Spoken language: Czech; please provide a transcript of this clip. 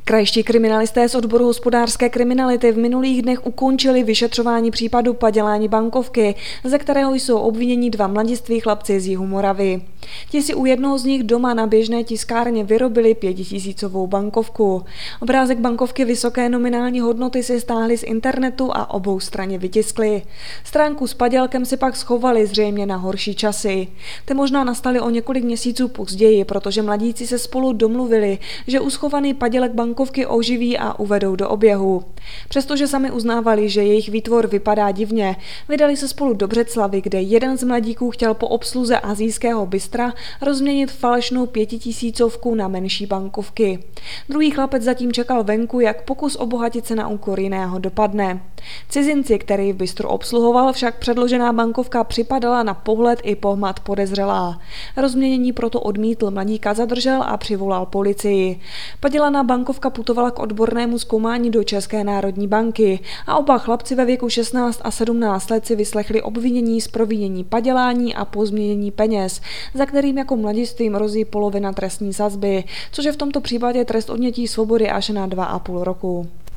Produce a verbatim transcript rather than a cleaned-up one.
Krajští kriminalisté z odboru hospodářské kriminality v minulých dnech ukončili vyšetřování případu padělání bankovky, ze kterého jsou obviněni dva mladiství chlapci z jihu Moravy. Ti si u jednoho z nich doma na běžné tiskárně vyrobili pětitisícovou bankovku. Obrázek bankovky vysoké nominální hodnoty si stáhli z internetu a obou straně vytiskli. Stránku s padělkem si pak schovali zřejmě na horší časy. Ty možná nastaly o několik měsíců později, protože mladíci se spolu domluvili, že uschovaný padělek bankovky oživí a uvedou do oběhu. Přestože sami uznávali, že jejich výtvor vypadá divně, vydali se spolu do Břeclavi, kde jeden z mladíků chtěl po obsluze asijského bystra rozměnit falešnou pětitisícovku na menší bankovky. Druhý chlapec zatím čekal venku, jak pokus obohatit se na úkor jiného dopadne. Cizinci, který v bistru obsluhoval, však předložená bankovka připadala na pohled i pohmat podezřelá. Rozměnění proto odmítl, mladíka zadržel a přivolal policii. Padělaná bankovka putovala k odbornému zkoumání do České národní banky a oba chlapci ve věku šestnáct a sedmnáct let si vyslechli obvinění z provinění padělání a pozměnění peněz, za kterým jako mladistvím hrozí polovina trestní sazby, což je v tomto případě trest odnětí svobody až na dva a půl roku.